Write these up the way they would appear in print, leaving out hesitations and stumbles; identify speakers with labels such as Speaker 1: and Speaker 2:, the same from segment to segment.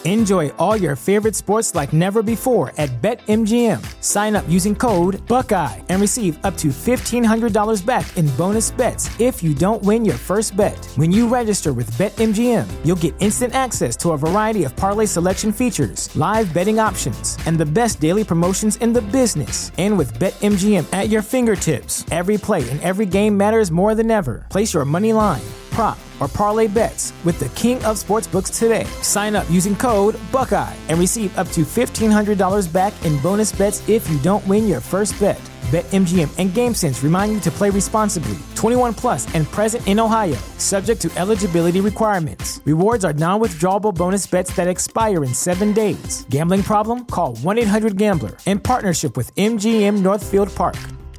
Speaker 1: Enjoy all your favorite sports like never before at BetMGM. Sign up using code Buckeye and receive up to $1,500 back in bonus bets if you don't win your first bet. When you register with BetMGM, you'll get instant access to a variety of parlay selection features, live betting options, and the best daily promotions in the business. And with BetMGM at your fingertips, every play and every game matters more than ever. Place your money line, prop, or parlay bets with the king of sportsbooks today. Sign up using code Buckeye and receive up to $1,500 back in bonus bets if you don't win your first bet. BetMGM and GameSense remind you to play responsibly. 21 plus and present in Ohio, subject to eligibility requirements. Rewards are non-withdrawable bonus bets that expire in 7 days. Gambling problem? Call 1-800-GAMBLER. In partnership with MGM Northfield Park.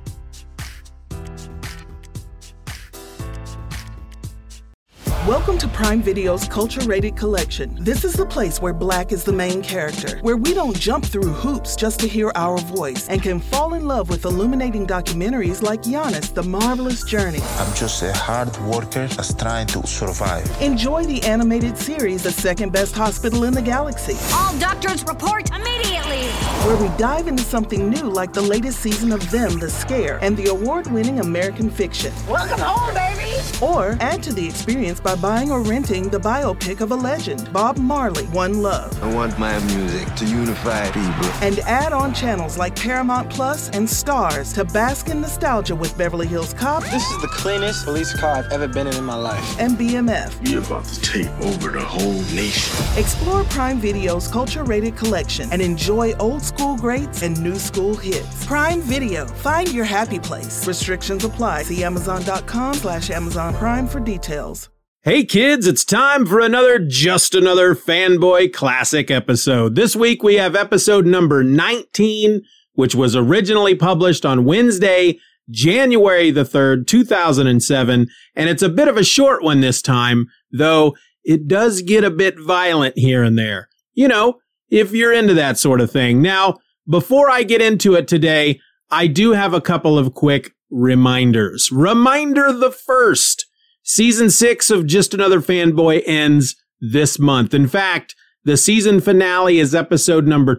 Speaker 2: Welcome to Prime Video's Culture-Rated Collection. This is the place where Black is the main character, where we don't jump through hoops just to hear our voice, and can fall in love with illuminating documentaries like Giannis, The Marvelous Journey.
Speaker 3: I'm just a hard worker that's trying to survive.
Speaker 2: Enjoy the animated series, The Second Best Hospital in the Galaxy.
Speaker 4: All doctors report immediately!
Speaker 2: Where we dive into something new like the latest season of Them, The Scare, and the award-winning American Fiction.
Speaker 4: Welcome home, baby!
Speaker 2: Or add to the experience by buying or renting the biopic of a legend, Bob Marley, One Love.
Speaker 5: I want my music to unify people.
Speaker 2: And add on channels like Paramount Plus and Stars to bask in nostalgia with Beverly Hills Cop.
Speaker 6: This is the cleanest police car I've ever been in my life.
Speaker 2: And BMF.
Speaker 7: You're about to take over the whole nation.
Speaker 2: Explore Prime Video's Culture-Rated Collection and enjoy old school greats and new school hits. Prime Video. Find your happy place. Restrictions apply. See Amazon.com/Amazon Prime for details.
Speaker 8: Hey kids, it's time for another Just Another Fanboy Classic episode. This week we have episode number 19, which was originally published on Wednesday, January the 3rd, 2007, and it's a bit of a short one this time, though it does get a bit violent here and there. You know, if you're into that sort of thing. Now, before I get into it today, I do have a couple of quick reminders. Reminder the first. Season 6 of Just Another Fanboy ends this month. In fact, the season finale is episode number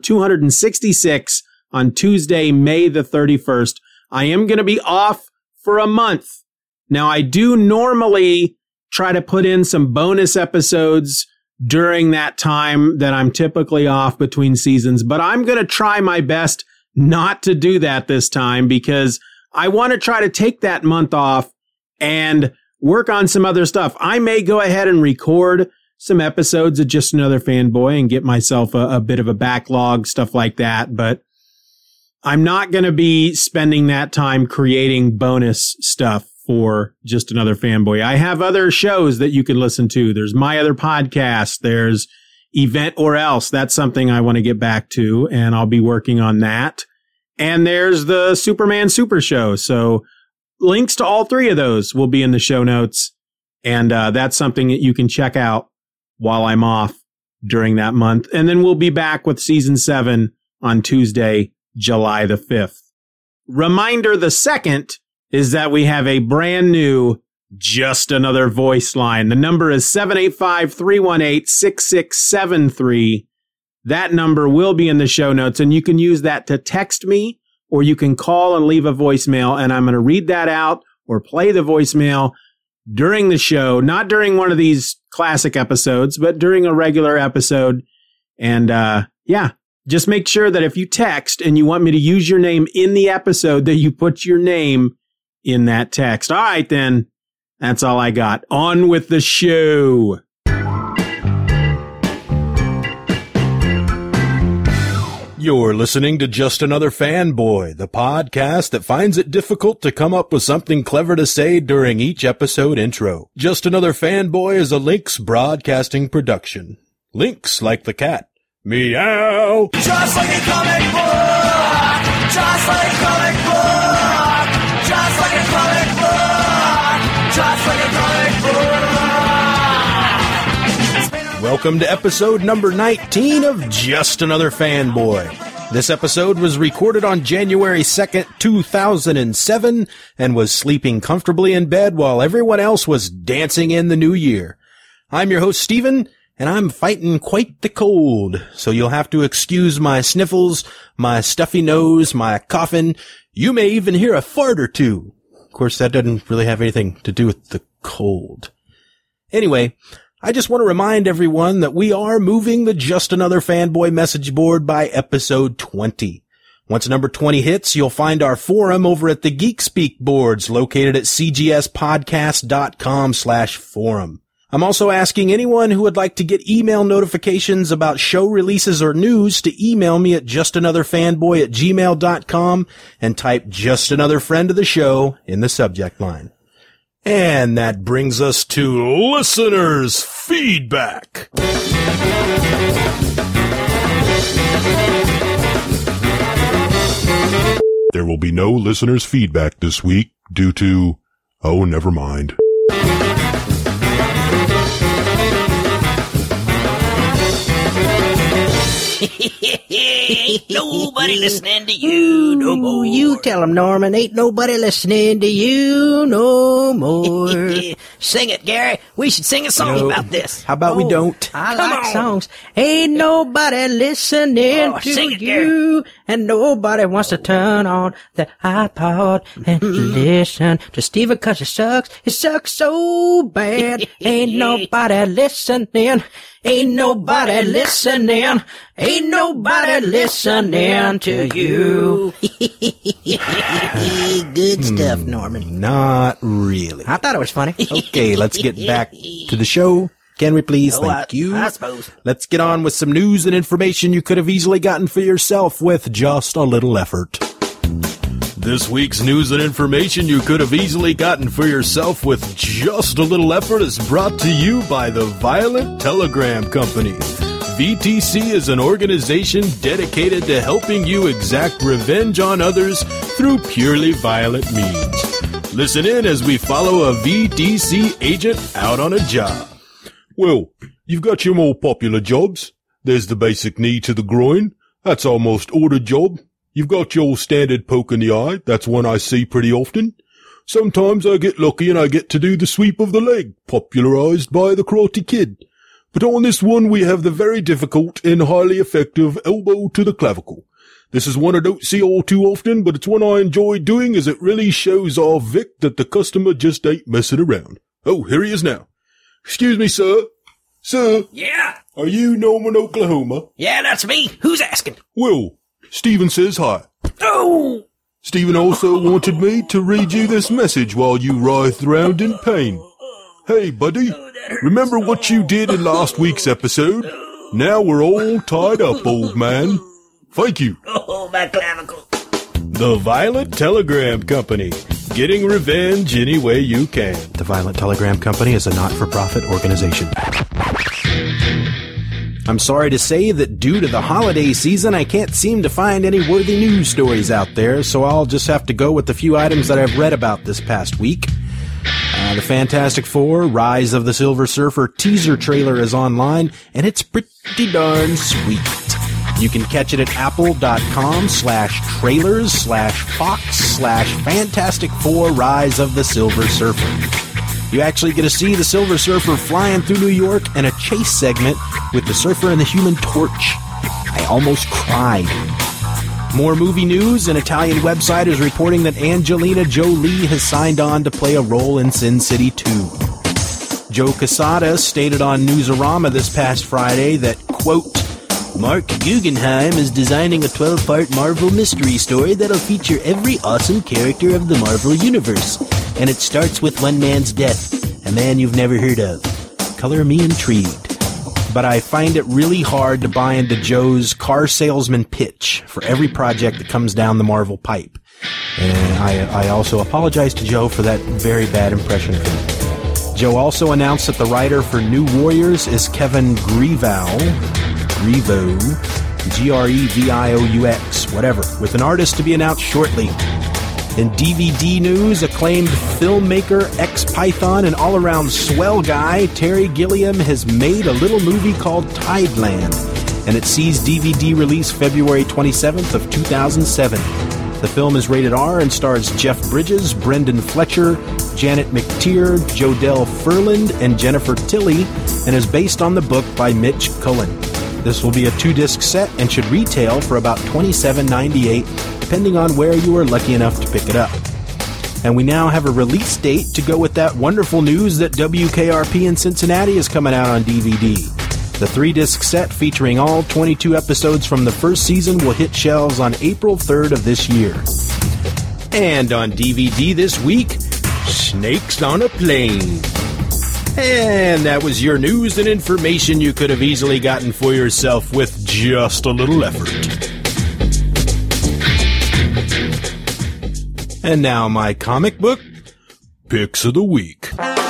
Speaker 8: 266 on Tuesday, May the 31st. I am going to be off for a month. Now, I do normally try to put in some bonus episodes during that time that I'm typically off between seasons, but I'm going to try my best not to do that this time because I want to try to take that month off and work on some other stuff. I may go ahead and record some episodes of Just Another Fanboy and get myself a bit of a backlog, stuff like that. But I'm not going to be spending that time creating bonus stuff for Just Another Fanboy. I have other shows that you can listen to. There's my other podcast. There's Event or Else. That's something I want to get back to, and I'll be working on that. And there's the Superman Super Show. So links to all three of those will be in the show notes, and that's something that you can check out while I'm off during that month. And then we'll be back with Season 7 on Tuesday, July the 5th. Reminder the second is that we have a brand new Just Another voice line. The number is 785-318-6673. That number will be in the show notes, and you can use that to text me, or you can call and leave a voicemail, and I'm going to read that out or play the voicemail during the show, not during one of these classic episodes, but during a regular episode. And just make sure that if you text and you want me to use your name in the episode, that you put your name in that text. All right, then. That's all I got. On with the show.
Speaker 9: You're listening to Just Another Fanboy, the podcast that finds it difficult to come up with something clever to say during each episode intro. Just Another Fanboy is a Lynx Broadcasting production. Lynx like the cat. Meow!
Speaker 10: Just like a comic book! Just like a comic book! Just like a comic book! Just like a comic book!
Speaker 9: Welcome to episode number 19 of Just Another Fanboy. This episode was recorded on January 2nd, 2007, and was sleeping comfortably in bed while everyone else was dancing in the new year. I'm your host, Steven, and I'm fighting quite the cold, so you'll have to excuse my sniffles, my stuffy nose, my coughing. You may even hear a fart or two. Of course, that doesn't really have anything to do with the cold. Anyway, I just want to remind everyone that we are moving the Just Another Fanboy message board by episode 20. Once number 20 hits, you'll find our forum over at the GeekSpeak boards located at cgspodcast.com/forum. I'm also asking anyone who would like to get email notifications about show releases or news to email me at justanotherfanboy@gmail.com and type Just Another Friend of the Show in the subject line. And that brings us to listeners' feedback.
Speaker 11: There will be no listeners' feedback this week due to, never mind.
Speaker 12: Ain't nobody listening to you no more. You tell him, Norman. Ain't nobody listening to you no more. Sing it, Gary. We should sing a song about this.
Speaker 9: How about we don't?
Speaker 12: I like songs. Ain't nobody listening to it, you. Gary. And nobody wants to turn on the iPod and listen to Steven 'cause it sucks. It sucks so bad. Ain't nobody listening. Ain't nobody listening. Ain't nobody listening to you. Good stuff, Norman.
Speaker 9: Not really.
Speaker 12: I thought it was funny.
Speaker 9: Okay, let's get back to the show. Can we please? Thank you.
Speaker 12: I suppose.
Speaker 9: Let's get on with some news and information you could have easily gotten for yourself with just a little effort. This week's news and information you could have easily gotten for yourself with just a little effort is brought to you by the Violet Telegram Company. VTC is an organization dedicated to helping you exact revenge on others through purely violent means. Listen in as we follow a VTC agent out on a job.
Speaker 11: Well, you've got your more popular jobs. There's the basic knee to the groin. That's almost ordered job. You've got your standard poke in the eye. That's one I see pretty often. Sometimes I get lucky and I get to do the sweep of the leg, popularized by the Karate Kid. But on this one, we have the very difficult and highly effective elbow to the clavicle. This is one I don't see all too often, but it's one I enjoy doing as it really shows off Vic that the customer just ain't messing around. Oh, here he is now. Excuse me, sir. Sir?
Speaker 12: Yeah?
Speaker 11: Are you Norman, Oklahoma?
Speaker 12: Yeah, that's me. Who's asking?
Speaker 11: Well, Stephen says hi.
Speaker 12: Oh!
Speaker 11: Stephen also wanted me to read you this message while you writhed around in pain. Hey, buddy, remember what you did in last week's episode? Now we're all tied up, old man. Thank you.
Speaker 12: Oh, my clavicle.
Speaker 9: The Violet Telegram Company. Getting revenge any way you can. The Violet Telegram Company is a not-for-profit organization. I'm sorry to say that due to the holiday season, I can't seem to find any worthy news stories out there, so I'll just have to go with the few items that I've read about this past week. The Fantastic Four, Rise of the Silver Surfer teaser trailer is online, and it's pretty darn sweet. You can catch it at apple.com/trailers/Fox/Fantastic Four Rise of the Silver Surfer. You actually get to see the Silver Surfer flying through New York and a chase segment with the Surfer and the Human Torch. I almost cried. More movie news. An Italian website is reporting that Angelina Jolie has signed on to play a role in Sin City 2. Joe Quesada stated on Newsarama this past Friday that, quote, Mark Guggenheim is designing a 12-part Marvel mystery story that'll feature every awesome character of the Marvel Universe. And it starts with one man's death, a man you've never heard of. Color me intrigued. But I find it really hard to buy into Joe's car salesman pitch for every project that comes down the Marvel pipe. And I also apologize to Joe for that very bad impression of him. Joe also announced that the writer for New Warriors is Kevin Grevioux, Grevioux, whatever, with an artist to be announced shortly. In DVD news, acclaimed filmmaker, ex-Python, and all-around swell guy, Terry Gilliam has made a little movie called Tideland, and it sees DVD release February 27th of 2007. The film is rated R and stars Jeff Bridges, Brendan Fletcher, Janet McTeer, Jodelle Ferland, and Jennifer Tilly, and is based on the book by Mitch Cullen. This will be a 2-disc set and should retail for about $27.98, depending on where you are lucky enough to pick it up. And we now have a release date to go with that wonderful news that WKRP in Cincinnati is coming out on DVD. The 3-disc set featuring all 22 episodes from the first season will hit shelves on April 3rd of this year. And on DVD this week, Snakes on a Plane. And that was your news and information you could have easily gotten for yourself with just a little effort. And now my comic book picks of the week.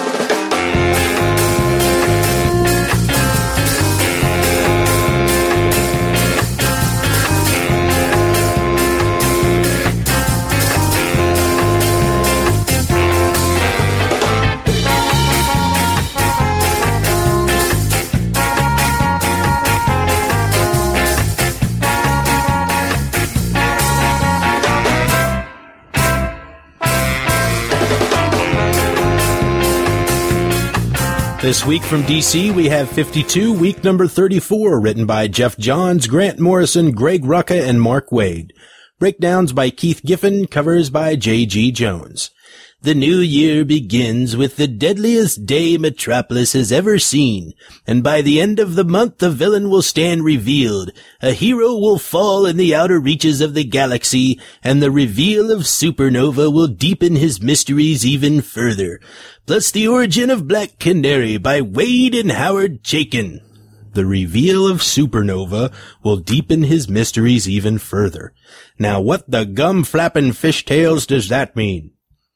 Speaker 9: This week from DC, we have 52, week number 34, written by Jeff Johns, Grant Morrison, Greg Rucka, and Mark Waid. Breakdowns by Keith Giffen, covers by J.G. Jones. The new year begins with the deadliest day Metropolis has ever seen, and by the end of the month the villain will stand revealed. A hero will fall in the outer reaches of the galaxy, and the reveal of Supernova will deepen his mysteries even further. Plus the origin of Black Canary by Wade and Howard Chaykin. The reveal of Supernova will deepen his mysteries even further. Now what the gum-flapping fishtails does that mean?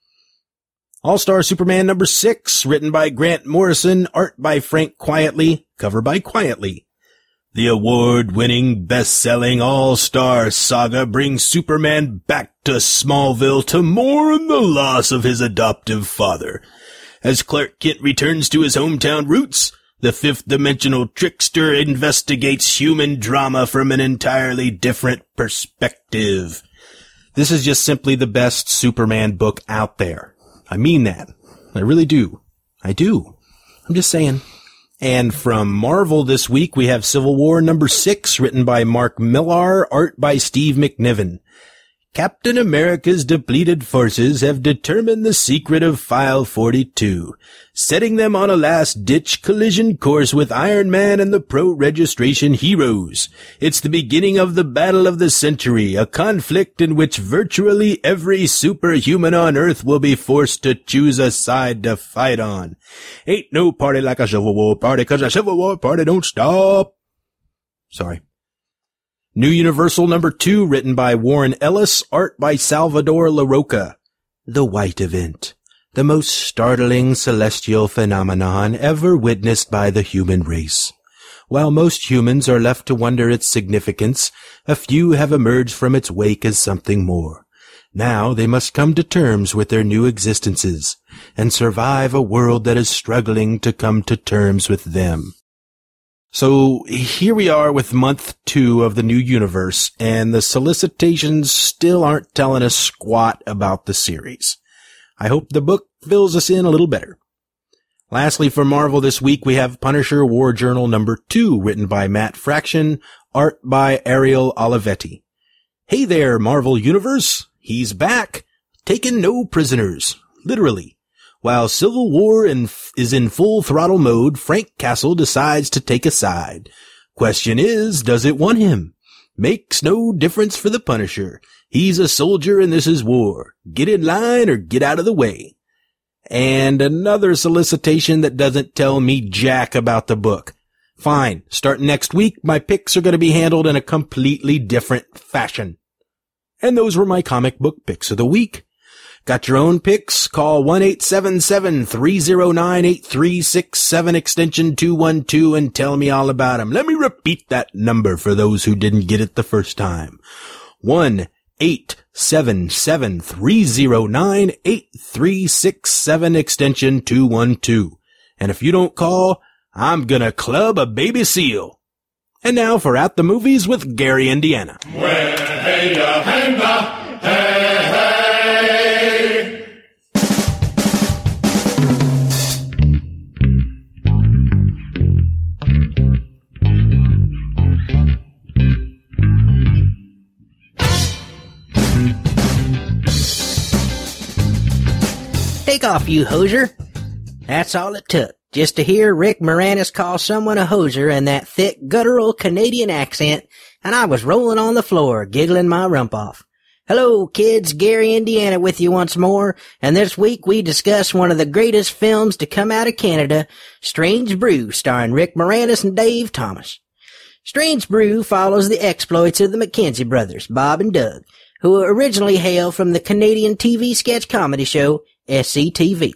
Speaker 9: All-Star Superman number 6, written by Grant Morrison, art by Frank Quietly, cover by Quietly. The award-winning, best-selling All-Star saga brings Superman back to Smallville to mourn the loss of his adoptive father. As Clark Kent returns to his hometown roots, the fifth-dimensional trickster investigates human drama from an entirely different perspective. This is just simply the best Superman book out there. I mean that. I really do. I do. I'm just saying. And from Marvel this week, we have Civil War number 6, written by Mark Millar, art by Steve McNiven. Captain America's depleted forces have determined the secret of File 42, setting them on a last-ditch collision course with Iron Man and the pro-registration heroes. It's the beginning of the battle of the century, a conflict in which virtually every superhuman on Earth will be forced to choose a side to fight on. Ain't no party like a Civil War party, 'cause a Civil War party don't stop. Sorry. New Universal number 2, written by Warren Ellis, art by Salvador LaRocca. The White Event, the most startling celestial phenomenon ever witnessed by the human race. While most humans are left to wonder its significance, a few have emerged from its wake as something more. Now they must come to terms with their new existences and survive a world that is struggling to come to terms with them. So here we are with month 2 of the new universe, and the solicitations still aren't telling us squat about the series. I hope the book fills us in a little better. Lastly, for Marvel this week, we have Punisher War Journal number 2, written by Matt Fraction, art by Ariel Olivetti. Hey there, Marvel Universe! He's back, taking no prisoners, literally. While Civil War is in full throttle mode, Frank Castle decides to take a side. Question is, does it want him? Makes no difference for the Punisher. He's a soldier and this is war. Get in line or get out of the way. And another solicitation that doesn't tell me jack about the book. Fine, starting next week, my picks are going to be handled in a completely different fashion. And those were my comic book picks of the week. Got your own picks? Call 1-877-309-8367 extension 212 and tell me all about them. Let me repeat that number for those who didn't get it the first time. 1-877-309-8367 extension 212. And if you don't call, I'm gonna club a baby seal. And now for At the Movies with Gary Indiana.
Speaker 12: Take off, you hoser. That's all it took, just to hear Rick Moranis call someone a hoser in that thick, guttural Canadian accent, and I was rolling on the floor, giggling my rump off. Hello, kids. Gary, Indiana with you once more, and this week we discuss one of the greatest films to come out of Canada, Strange Brew, starring Rick Moranis and Dave Thomas. Strange Brew follows the exploits of the McKenzie brothers, Bob and Doug, who originally hail from the Canadian TV sketch comedy show SCTV.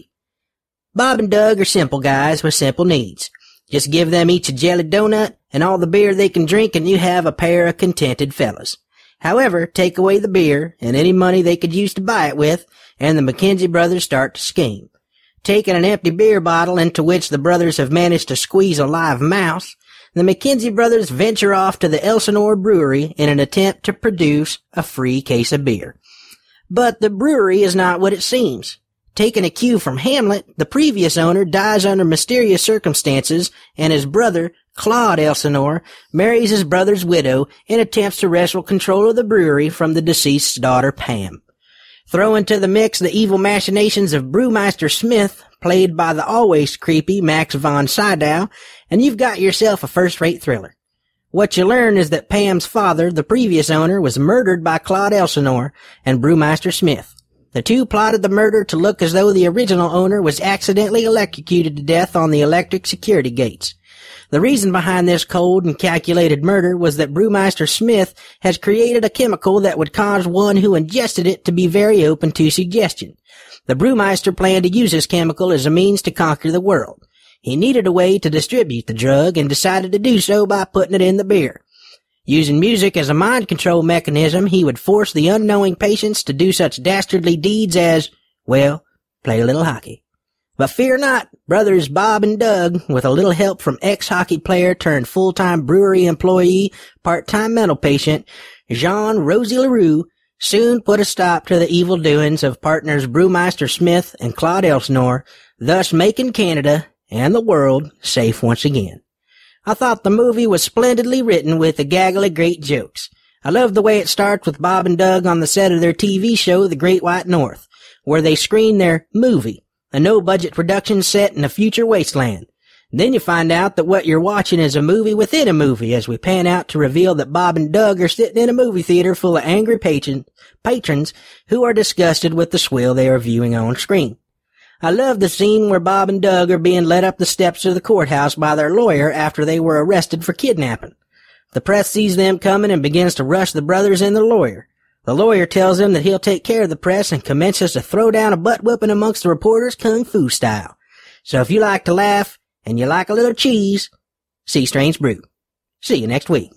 Speaker 12: Bob and Doug are simple guys with simple needs. Just give them each a jelly donut and all the beer they can drink and you have a pair of contented fellas. However, take away the beer and any money they could use to buy it with, and the McKenzie brothers start to scheme. Taking an empty beer bottle into which the brothers have managed to squeeze a live mouse, the McKenzie brothers venture off to the Elsinore Brewery in an attempt to produce a free case of beer. But the brewery is not what it seems. Taking a cue from Hamlet, the previous owner dies under mysterious circumstances, and his brother, Claude Elsinore, marries his brother's widow and attempts to wrestle control of the brewery from the deceased's daughter, Pam. Throw into the mix the evil machinations of Brewmeister Smith, played by the always creepy Max von Sydow, and you've got yourself a first-rate thriller. What you learn is that Pam's father, the previous owner, was murdered by Claude Elsinore and Brewmeister Smith. The two plotted the murder to look as though the original owner was accidentally electrocuted to death on the electric security gates. The reason behind this cold and calculated murder was that Brewmeister Smith has created a chemical that would cause one who ingested it to be very open to suggestion. The Brewmeister planned to use this chemical as a means to conquer the world. He needed a way to distribute the drug and decided to do so by putting it in the beer. Using music as a mind control mechanism, he would force the unknowing patients to do such dastardly deeds as, well, play a little hockey. But fear not, brothers Bob and Doug, with a little help from ex-hockey player turned full-time brewery employee, part-time mental patient, Jean Rosie LaRue, soon put a stop to the evil doings of partners Brewmeister Smith and Claude Elsinore, thus making Canada and the world safe once again. I thought the movie was splendidly written with a gaggle of great jokes. I love the way it starts with Bob and Doug on the set of their TV show, The Great White North, where they screen their movie, a no-budget production set in a future wasteland. Then you find out that what you're watching is a movie within a movie as we pan out to reveal that Bob and Doug are sitting in a movie theater full of angry patrons who are disgusted with the swill they are viewing on screen. I love the scene where Bob and Doug are being led up the steps of the courthouse by their lawyer after they were arrested for kidnapping. The press sees them coming and begins to rush the brothers and the lawyer. The lawyer tells them that he'll take care of the press and commences to throw down a butt-whipping amongst the reporters kung fu style. So if you like to laugh and you like a little cheese, see Strange Brew. See you next week.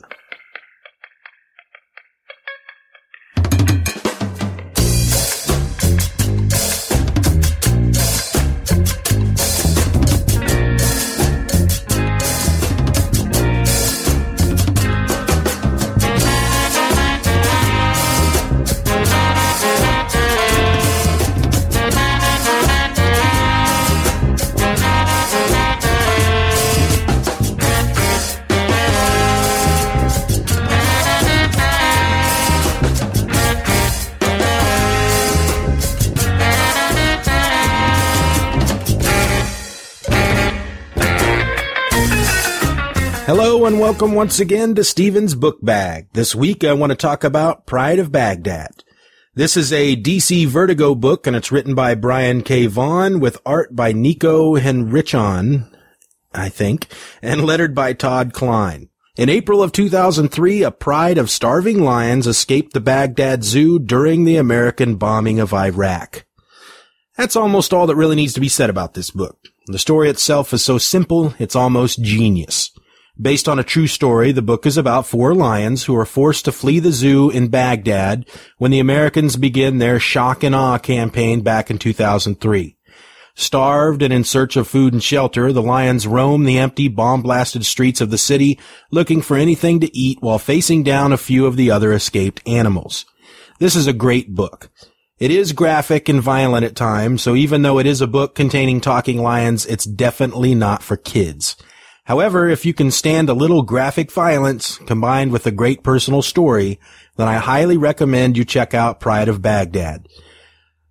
Speaker 8: Hello and welcome once again to Steven's Book Bag. This week I want to talk about Pride of Baghdad. This is a DC Vertigo book and it's written by Brian K. Vaughan with art by Nico Henrichon, I think, and lettered by Todd Klein. In April of 2003, a pride of starving lions escaped the Baghdad Zoo during the American bombing of Iraq. That's almost all that really needs to be said about this book. The story itself is so simple, it's almost genius. Based on a true story, the book is about 4 lions who are forced to flee the zoo in Baghdad when the Americans begin their shock and awe campaign back in 2003. Starved and in search of food and shelter, the lions roam the empty, bomb-blasted streets of the city looking for anything to eat while facing down a few of the other escaped animals. This is a great book. It is graphic and violent at times, so even though it is a book containing talking lions, it's definitely not for kids. However, if you can stand a little graphic violence combined with a great personal story, then I highly recommend you check out Pride of Baghdad.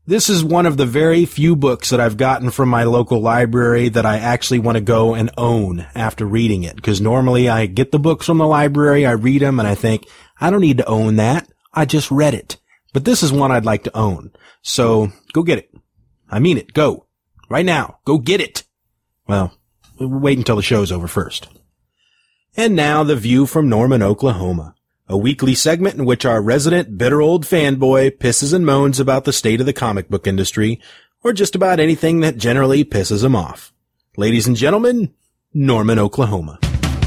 Speaker 9: This is one of the very few books that I've gotten from my local library that I actually want to go and own after reading it. Because normally I get the books from the library, I read them, and I think, I don't need to own that. I just read it. But this is one I'd like to own. So, go get it. I mean it. Go. Right now. Go get it. Well, wait until the show's over first. And now, The View from Norman, Oklahoma. A weekly segment in which our resident bitter old fanboy pisses and moans about the state of the comic book industry, or just about anything that generally pisses him off. Ladies and gentlemen, Norman, Oklahoma.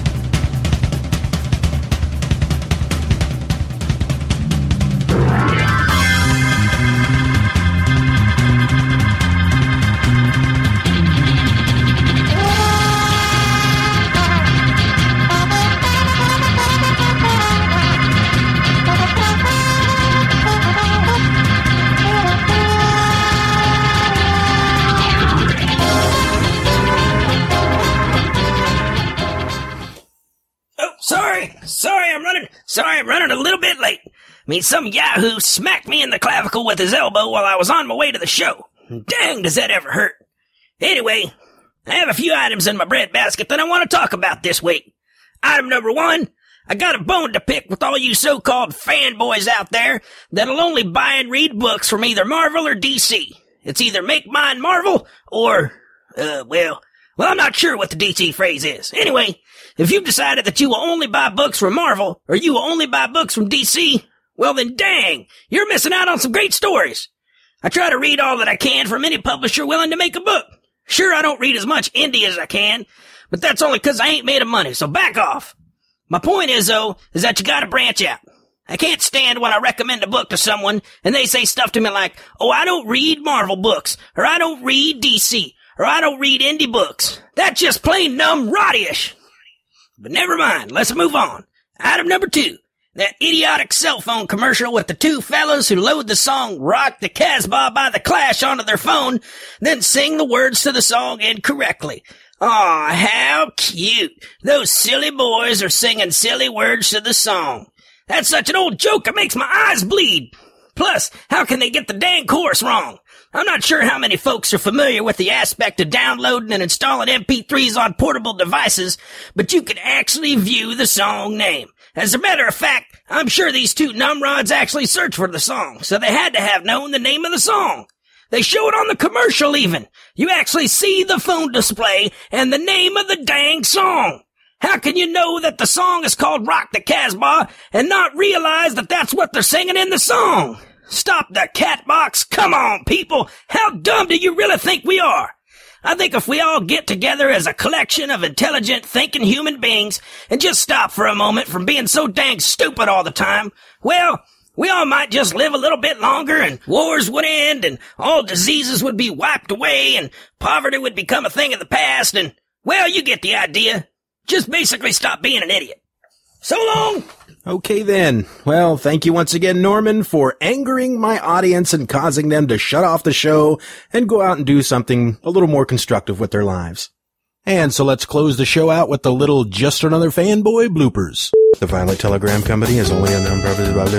Speaker 12: Sorry, I'm running a little bit late. I mean, some yahoo smacked me in the clavicle with his elbow while I was on my way to the show. Dang, does that ever hurt. Anyway, I have a few items in my breadbasket that I want to talk about this week. Item number 1, I got a bone to pick with all you so-called fanboys out there that'll only buy and read books from either Marvel or DC. It's either make mine Marvel or, well, I'm not sure what the DC phrase is. Anyway, if you've decided that you will only buy books from Marvel, or you will only buy books from DC, well then dang, you're missing out on some great stories. I try to read all that I can from any publisher willing to make a book. Sure, I don't read as much indie as I can, but that's only because I ain't made of money, so back off. My point is, though, is that you gotta branch out. I can't stand when I recommend a book to someone, and they say stuff to me like, oh, I don't read Marvel books, or I don't read DC, or I don't read indie books. That's just plain numb rot-ish. But never mind, let's move on. Item number 2, that idiotic cell phone commercial with the two fellas who load the song Rock the Casbah by The Clash onto their phone, then sing the words to the song incorrectly. Aw, how cute. Those silly boys are singing silly words to the song. That's such an old joke it makes my eyes bleed. Plus, how can they get the dang chorus wrong? I'm not sure how many folks are familiar with the aspect of downloading and installing MP3s on portable devices, but you can actually view the song name. As a matter of fact, I'm sure these two numbrods actually searched for the song, so they had to have known the name of the song. They show it on the commercial even. You actually see the phone display and the name of the dang song. How can you know that the song is called Rock the Casbah and not realize that that's what they're singing in the song? Stop the cat box. Come on, people. How dumb do you really think we are? I think if we all get together as a collection of intelligent, thinking human beings and just stop for a moment from being so dang stupid all the time, well, we all might just live a little bit longer and wars would end and all diseases would be wiped away and poverty would become a thing of the past and, well, you get the idea. Just basically stop being an idiot. So long!
Speaker 9: Okay then. Well, thank you once again, Norman, for angering my audience and causing them to shut off the show and go out and do something a little more constructive with their lives. And so let's close the show out with the little Just Another Fanboy bloopers. The Violet Telegram Company is only a number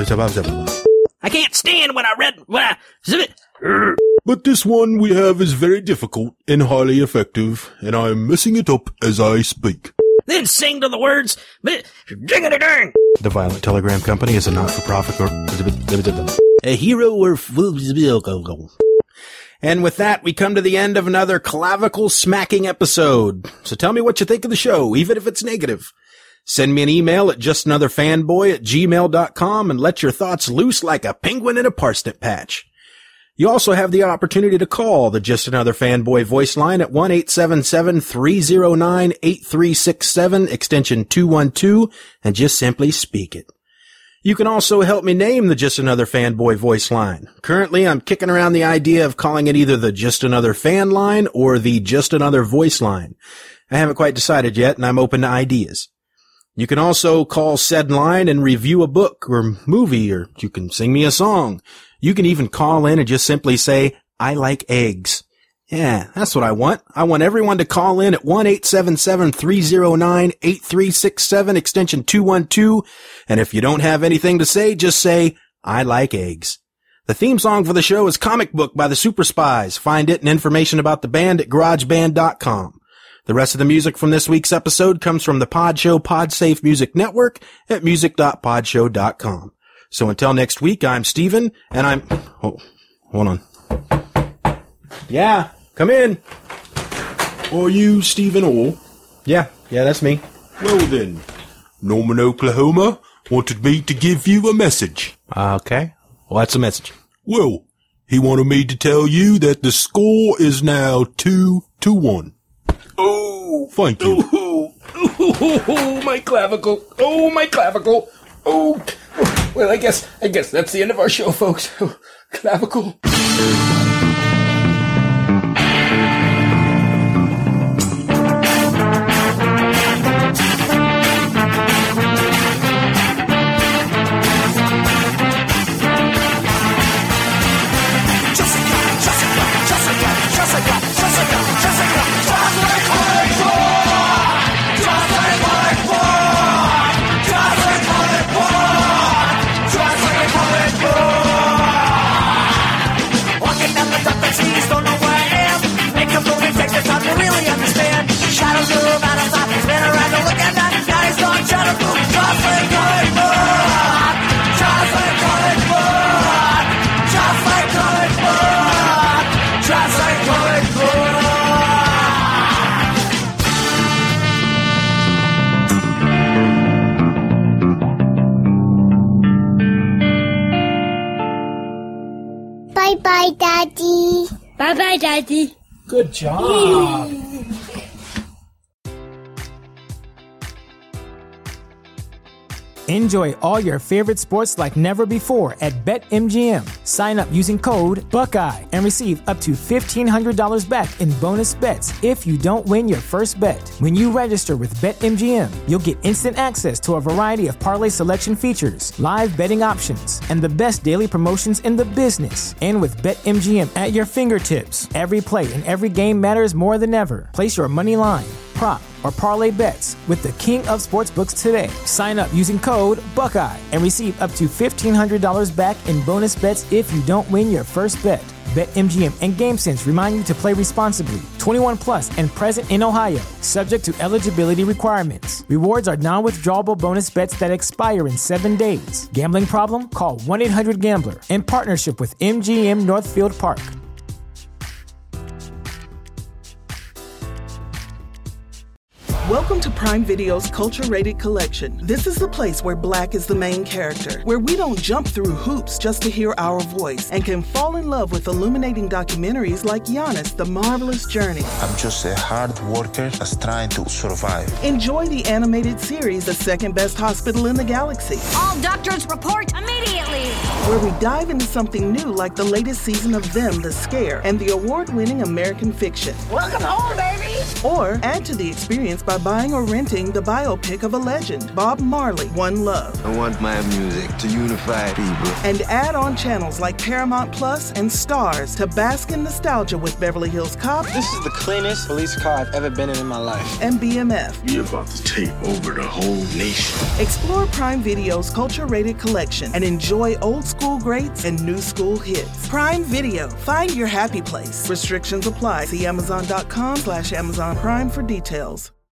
Speaker 9: of...
Speaker 12: I can't stand when I...
Speaker 11: But this one we have is very difficult and highly effective, and I'm messing it up as I speak.
Speaker 12: Then sing to the words, ding-a-ding.
Speaker 9: The Violet Telegram Company is a not-for-profit a hero or... And with that, we come to the end of another clavicle smacking episode. So tell me what you think of the show, even if it's negative. Send me an email at justanotherfanboy@gmail.com and let your thoughts loose like a penguin in a parsnip patch. You also have the opportunity to call the Just Another Fanboy voice line at 1-877-309-8367, extension 212, and just simply speak it. You can also help me name the Just Another Fanboy voice line. Currently, I'm kicking around the idea of calling it either the Just Another Fan line or the Just Another Voice line. I haven't quite decided yet, and I'm open to ideas. You can also call said line and review a book or movie, or you can sing me a song. You can even call in and just simply say, I like eggs. Yeah, that's what I want. I want everyone to call in at 1-877-309-8367, extension 212. And if you don't have anything to say, just say, I like eggs. The theme song for the show is Comic Book by the Super Spies. Find it and information about the band at garageband.com. The rest of the music from this week's episode comes from the Pod Show PodSafe Music Network at music.podshow.com. So until next week, I'm Steven, and I'm... Oh, hold on. Yeah, come in.
Speaker 11: Are you Stephen Orr?
Speaker 9: Yeah, that's me.
Speaker 11: Well then, Norman, Oklahoma wanted me to give you a message.
Speaker 9: Okay. What's the message?
Speaker 11: Well, he wanted me to tell you that the score is now 2-1.
Speaker 10: Oh,
Speaker 11: thank you.
Speaker 10: Oh, my clavicle. Oh, my clavicle. Oh, well, I guess that's the end of our show, folks. Clavicle.
Speaker 13: Bye-bye, Daddy.
Speaker 4: Bye-bye, Daddy.
Speaker 1: Good job. Enjoy all your favorite sports like never before at BetMGM. Sign up using code Buckeye and receive up to $1,500 back in bonus bets if you don't win your first bet. When you register with BetMGM, you'll get instant access to a variety of parlay selection features, live betting options, and the best daily promotions in the business. And with BetMGM at your fingertips, every play and every game matters more than ever. Place your money line, prop, or parlay bets with the king of sportsbooks today. Sign up using code Buckeye and receive up to $1,500 back in bonus bets if you don't win your first bet. BetMGM and GameSense remind you to play responsibly. 21 plus and present in Ohio, subject to eligibility requirements. Rewards are non-withdrawable bonus bets that expire in 7 days. Gambling problem? Call 1-800-GAMBLER. In partnership with MGM Northfield Park.
Speaker 2: Welcome to Prime Video's Culture-Rated Collection. This is the place where Black is the main character, where we don't jump through hoops just to hear our voice, and can fall in love with illuminating documentaries like Giannis, The Marvelous Journey.
Speaker 3: I'm just a hard worker that's trying to survive.
Speaker 2: Enjoy the animated series, The Second Best Hospital in the Galaxy.
Speaker 4: All doctors report immediately.
Speaker 2: Where we dive into something new like the latest season of Them, The Scare, and the award-winning American Fiction.
Speaker 4: Welcome home, baby.
Speaker 2: Or add to the experience by buying or renting the biopic of a legend, Bob Marley, One Love.
Speaker 5: I want my music to unify people.
Speaker 2: And add on channels like Paramount Plus and Stars to bask in nostalgia with Beverly Hills Cop.
Speaker 6: This is the cleanest police car I've ever been in my life.
Speaker 2: And BMF.
Speaker 7: We're about to take over the whole nation.
Speaker 2: Explore Prime Video's Culture-Rated Collection and enjoy old school greats and new school hits. Prime Video. Find your happy place. Restrictions apply. See Amazon.com/Amazon Prime for details.